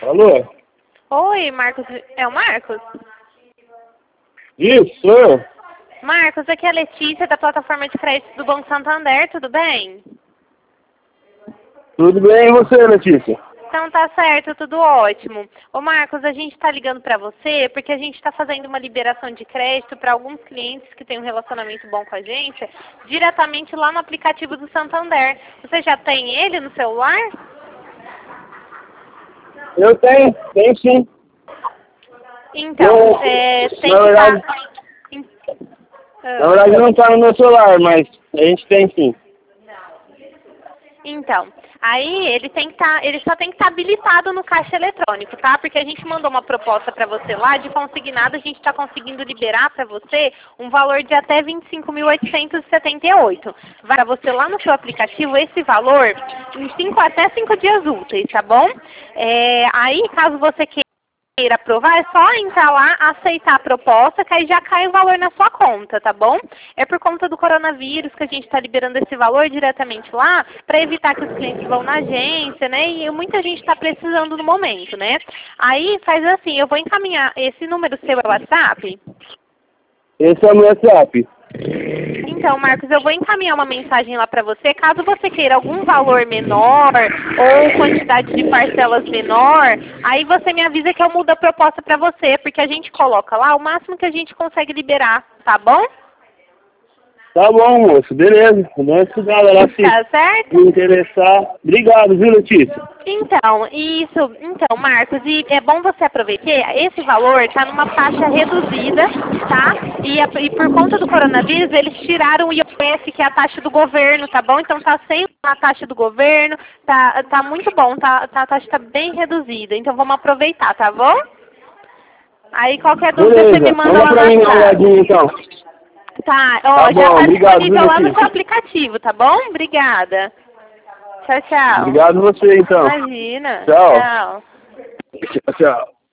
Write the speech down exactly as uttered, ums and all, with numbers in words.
Alô? Oi, Marcos. É o Marcos? Isso, sou eu. Marcos, aqui é a Letícia, da plataforma de crédito do Banco Santander, tudo bem? Tudo bem e você, Letícia? Então tá certo, tudo ótimo. Ô Marcos, a gente está ligando para você porque a gente está fazendo uma liberação de crédito para alguns clientes que têm um relacionamento bom com a gente, diretamente lá no aplicativo do Santander. Você já tem ele no celular? Eu tenho, tenho sim. Então, Eu, é, tem na que verdade, estar... na verdade não está no meu celular, mas a gente tem sim. Então, aí ele tem que tá, ele só tem que estar habilitado no caixa eletrônico, tá? Porque a gente mandou uma proposta para você lá de consignado, a gente está conseguindo liberar para você um valor de até vinte e cinco mil oitocentos e setenta e oito. Vai para você lá no seu aplicativo esse valor em cinco, até cinco dias úteis, tá bom? É, aí, caso você queira queira aprovar, é só entrar lá, aceitar a proposta, que aí já cai o valor na sua conta, tá bom? É por conta do coronavírus que a gente está liberando esse valor diretamente lá, para evitar que os clientes vão na agência, né? E muita gente está precisando no momento, né? Aí faz assim, eu vou encaminhar esse número seu é o WhatsApp? Esse é o meu WhatsApp. Então, Marcos, eu vou encaminhar uma mensagem lá para você. Caso você queira algum valor menor ou quantidade de parcelas menor, aí você me avisa que eu mudo a proposta para você, porque a gente coloca lá o máximo que a gente consegue liberar, tá bom? Tá bom, moço, beleza. Vou dar uma estudada lá se Tá certo? me interessar. Obrigado, viu, Letícia? Então, isso, então, Marcos, e é bom você aproveitar, esse valor está numa faixa reduzida, tá? E, a, e por conta do coronavírus, eles tiraram o I O S, que é a taxa do governo, tá bom? Então tá sem a taxa do governo, tá, tá muito bom, tá, tá, a taxa está bem reduzida, então vamos aproveitar, tá bom? Aí qualquer dúvida Beleza, você me manda manda lá pra no mim uma WhatsApp. olhadinha então. Tá, ó, Tá já bom, tá obrigado, disponível viu, lá no seu Letícia? aplicativo, tá bom? Obrigada. Tchau, tchau. Obrigado você então. Imagina. Tchau. Tchau. Tchau, tchau.